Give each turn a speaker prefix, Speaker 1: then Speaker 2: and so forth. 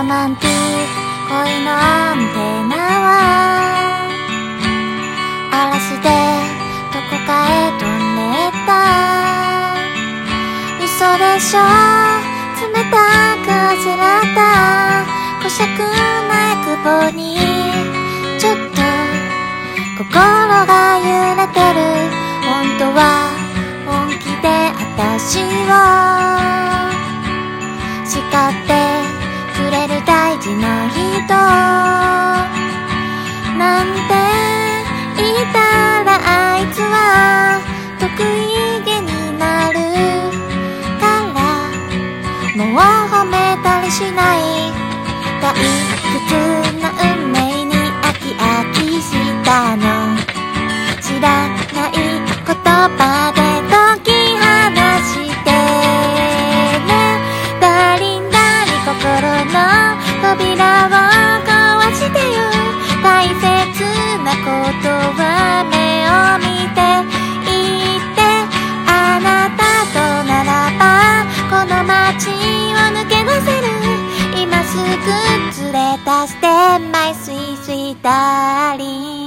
Speaker 1: マンティック恋のアンテナは嵐でどこかへ飛んでった嘘でしょ冷たくあしらった小尺な欲望にちょっと心が揺れてる本当は本気で私を叱ってくれる大事な人なんて言ったらあいつは得意げになるからもう褒めたりしない退屈な運命に飽きしたの知らない言葉で解き放してねダリンダリ心の扉を壊してよ大切なことは目を見て言ってあなたとならばこの街を抜け出せる今すぐ連れ出して My sweet sweet darling